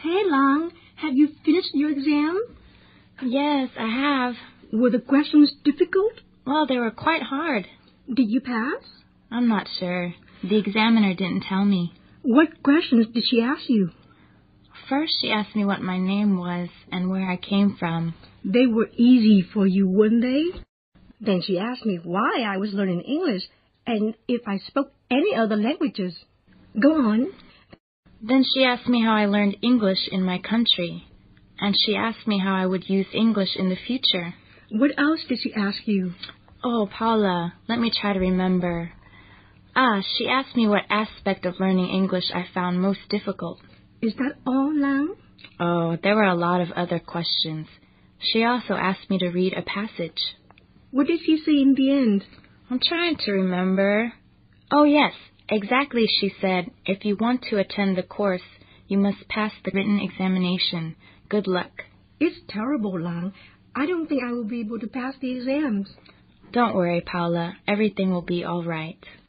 Hey, Lang, have you finished your exam? Yes, I have. Were the questions difficult? Well, they were quite hard. Did you pass? I'm not sure. The examiner didn't tell me. What questions did she ask you? First, she asked me what my name was and where I came from. They were easy for you, weren't they? Then she asked me why I was learning English and if I spoke any other languages. Go on. Then she asked me how I learned English in my country. And she asked me how I would use English in the future. What else did she ask you? Oh, Paula, let me try to remember. She asked me what aspect of learning English I found most difficult. Is that all, Lang? Oh, there were a lot of other questions. She also asked me to read a passage. What did she say in the end? I'm trying to remember. Oh, yes, exactly, she said. If you want to attend the course, you must pass the written examination. Good luck. It's terrible, Lang. I don't think I will be able to pass the exams. Don't worry, Paula. Everything will be all right.